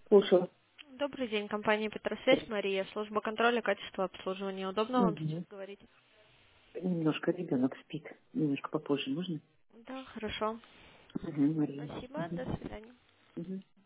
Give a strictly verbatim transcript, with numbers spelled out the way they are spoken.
Слушаю. Добрый день, компания Петросвязь, Мария, служба контроля качества обслуживания. Удобно вам сейчас Угу. говорить? Немножко ребенок спит. Немножко попозже можно? Да, хорошо. Угу, Мария. Спасибо, Угу. до свидания. Угу.